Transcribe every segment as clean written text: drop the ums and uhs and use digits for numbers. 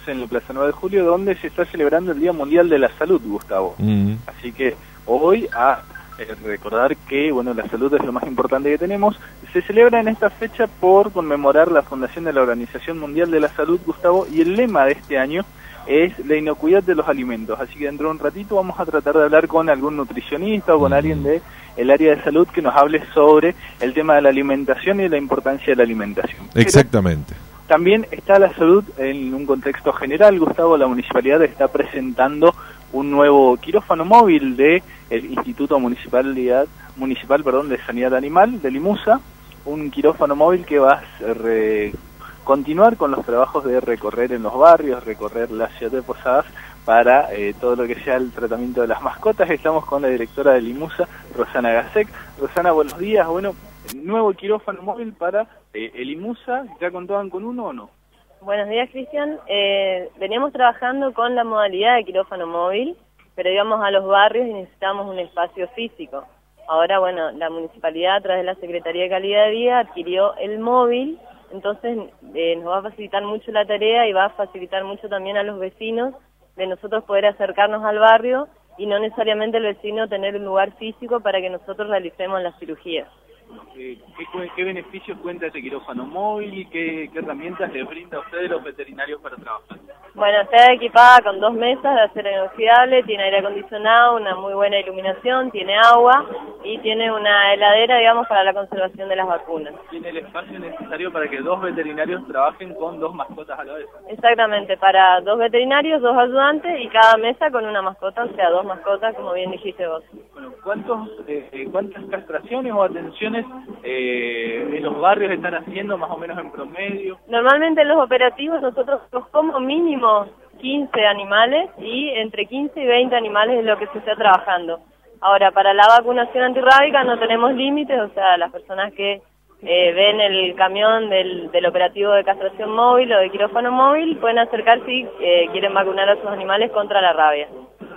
en la Plaza 9 de Julio, donde se está celebrando el Día Mundial de la Salud, Gustavo. Así que hoy, recordar que bueno, la salud es lo más importante que tenemos, se celebra en esta fecha por conmemorar la fundación de la Organización Mundial de la Salud, Gustavo, y el lema de este año es la inocuidad de los alimentos. Así que dentro de un ratito vamos a tratar de hablar con algún nutricionista o con alguien de el área de salud que nos hable sobre el tema de la alimentación y la importancia de la alimentación. Exactamente. Pero también está la salud en un contexto general, Gustavo. La municipalidad está presentando un nuevo quirófano móvil de el Instituto Municipal de Sanidad Animal, de Limusa, un quirófano móvil que va a continuar con los trabajos de recorrer en los barrios, recorrer la ciudad de Posadas para todo lo que sea el tratamiento de las mascotas. Estamos con la directora de Limusa, Rosana Gasek. Rosana, buenos días. Bueno, nuevo quirófano móvil para el Limusa, ¿ya contaban con uno o no? Buenos días, Cristian. Veníamos trabajando con la modalidad de quirófano móvil, pero íbamos a los barrios y necesitábamos un espacio físico. Ahora, bueno, la municipalidad a través de la Secretaría de Calidad de Vida adquirió el móvil, entonces nos va a facilitar mucho la tarea y va a facilitar mucho también a los vecinos de nosotros poder acercarnos al barrio y no necesariamente el vecino tener un lugar físico para que nosotros realicemos las cirugías. ¿Qué beneficios cuenta este quirófano móvil y qué herramientas le brinda a ustedes los veterinarios para trabajar? Bueno, está equipada con 2 mesas de acero inoxidable, tiene aire acondicionado, una muy buena iluminación, tiene agua y tiene una heladera, digamos, para la conservación de las vacunas. ¿Tiene el espacio necesario para que 2 veterinarios trabajen con 2 mascotas a la vez? Exactamente, para 2 veterinarios, 2 ayudantes y cada mesa con una mascota, o sea, 2 mascotas, como bien dijiste vos. Bueno, ¿cuántas castraciones o atenciones en los barrios están haciendo más o menos en promedio? Normalmente en los operativos nosotros como mínimo 15 animales y entre 15 y 20 animales es lo que se está trabajando. Ahora, para la vacunación antirrábica no tenemos límites, o sea, las personas que ven el camión del operativo de castración móvil o de quirófano móvil pueden acercarse si quieren vacunar a sus animales contra la rabia.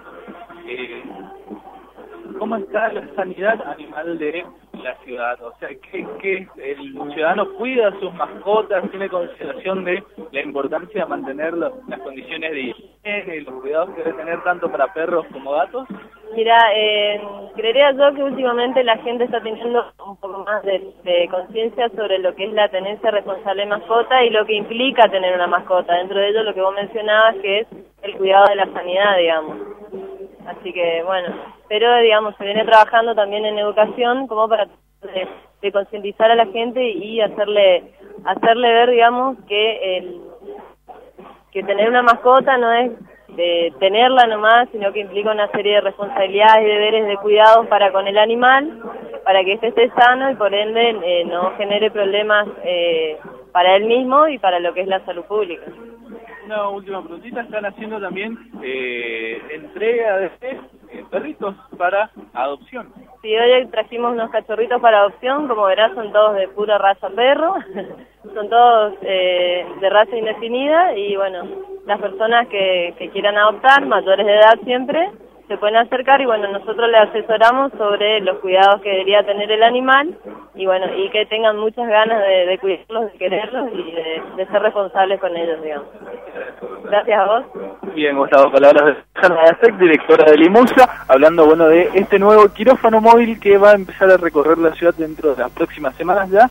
¿Cómo está la sanidad animal de la ciudad? O sea, ¿qué el ciudadano cuida a sus mascotas, tiene consideración de la importancia de mantener las condiciones de higiene y los cuidados que debe tener tanto para perros como gatos? Mira, creería yo que últimamente la gente está teniendo un poco más de conciencia sobre lo que es la tenencia responsable de mascota y lo que implica tener una mascota. Dentro de ello lo que vos mencionabas que es el cuidado de la sanidad, digamos. Así que bueno, pero digamos se viene trabajando también en educación como para de concientizar a la gente y hacerle ver, digamos, que tener una mascota no es de tenerla nomás, sino que implica una serie de responsabilidades y deberes de cuidados para con el animal, para que éste esté sano y por ende no genere problemas para él mismo y para lo que es la salud pública. Una última preguntita, están haciendo también entrega de perritos para adopción. Sí, hoy trajimos unos cachorritos para adopción, como verás son todos de pura raza perro, son todos de raza indefinida y bueno, las personas que quieran adoptar, mayores de edad siempre, se pueden acercar y bueno, nosotros les asesoramos sobre los cuidados que debería tener el animal y bueno, y que tengan muchas ganas de cuidarlos, de quererlos y de ser responsables con ellos, digamos. Gracias a vos. Bien, Gustavo, palabras de Rosana Gasek, directora de Limusa, hablando bueno de este nuevo quirófano móvil que va a empezar a recorrer la ciudad dentro de las próximas semanas ya.